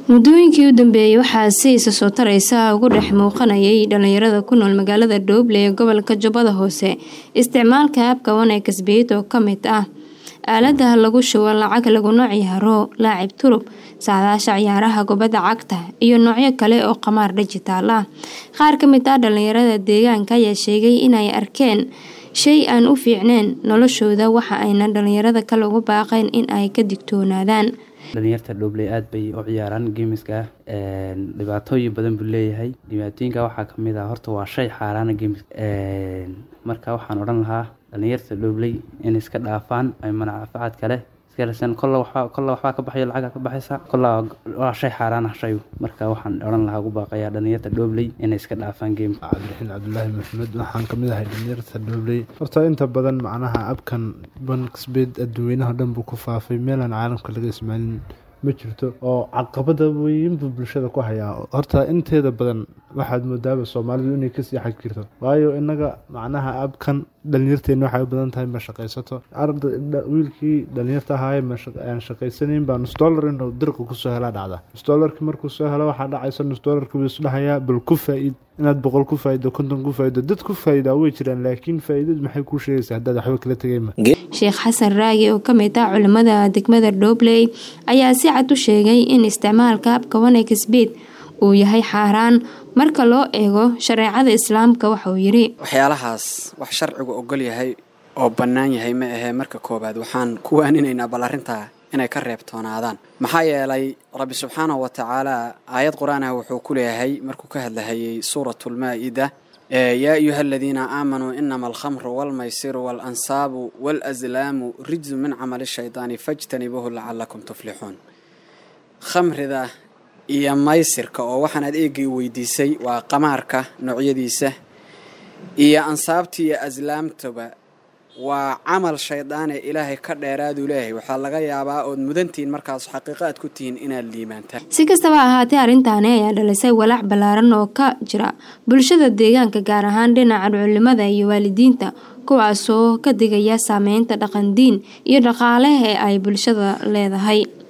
Muddooyinkii u dambeeyay waxaa si isa soo taraysa ugu dhex muuqanayay dhalinyarada ku nool magaalada Dooble ee gobolka Jubbada Hoose. Isticmaalka app-ka One Xbet oo ka mid ah aaladaha lagu shubo lacag laguna ciyaaro laacib turub, saadaasha ciyaaraha kubadda cagta iyo noocyo kale oo qamaar digital ah. Qaar ka mid ah dhalinyarada deegaanka ayaa sheegay inay arkeen shay aan u fiicneen noloshooda, waxa ayna dhalinyarada kale ugu baaqeen in ay ka digtoonaadaan. dhalinyarta Dooble aad bay u ciyaaraan gameska dhibaatooyin badan buu leeyahay. Dhibaatooyinka waxaa ka mid ah horta waa shay xaaraan games marka waxaan oran lahaa dhalinyarta Dooble in iska dhaafaan ay manfaacad kale iska rasan kolla waxa ka baxay lacag ka baxaysa kolla waa shay xaaraan ah shay marka waxaan oran lahaa ugu baaqaya dhalinyarta Dooble in iska dhaafaan game. Cabdullaahi Maxamed waxaan kamid ahay dhalinyarta Dooble. Horta inta badan macnaha app-kan One Xbet adduunweynaha dhan buu ku faafay meelan caalamka laga ismaalin ma jirto oo caqabada weyn bulshada ku haya. Horta inteeda badan waxaad moodaa Soomaalidu inay ka sii xag jirto, waayo inaga macnaha app-kan dhalinyarteena waxay u badan tahay ma shaqaysato. Wiilkii dhalinyarta ahaa aan shaqaysanin baa $1 inuu dirqa ku soo helaa dhacda. $1 markuu soo helo waxa dhacaysa $1 buu isdhahayaa bal ku faa'iid inaad 100 ku faa'iido 50 ku faa'iido dad ku faa'iido way jiraan, laakiin faa'iidadu maxay ku sheegaysaa hadda waxba kala tagayma. Sheekh Xasan Raagi oo ka mid ah culimada degmada Dooble ayaa si cad u sheegay in isticmaalka app-ka One Xbet uu yahay xaaraan marka loo eego shareecada Islaamka. Waxa uu yiri waxyaalahaas wax sharcigu ogol yahay oo bannaan yahay ma ahe marka koobaad waxaan ku waaninaynaa bal arrintaa inay ka reebtoonaadaan, maxaa yeelay Rabbi subxaanahu wa tacaala aayad quraan ah wuxuu ku leeyahay markuu ka hadlayay suuratul Maa'ida يا أيها الذين آمنوا إنما الخمر والميسر والأنصاب والأزلام رجز من عمل الشيطان فاجتنبوه لعلكم تفلحون. خمر ذا يا ميسر كأوحنا ديجي ويديسي وقمارك نوعية ديسه يا أنصابتي يا أزلام تبا وعمل شيطان إلهي كديراد إلهي وحلقة يا باء مدنتين مركز حقيقات كتين إن اللي مانته. Si kastaba ha ahaatee arrintan ayaa dhalisay walaac ballaaran oo ka jira bulshada deegaanka, gaar ahaan dhinaca culimada iyo waalidiinta, kuwaasoo ka digaya saameynta dhaqan diin iyo dhaqaale ee ay bulshada leedahay.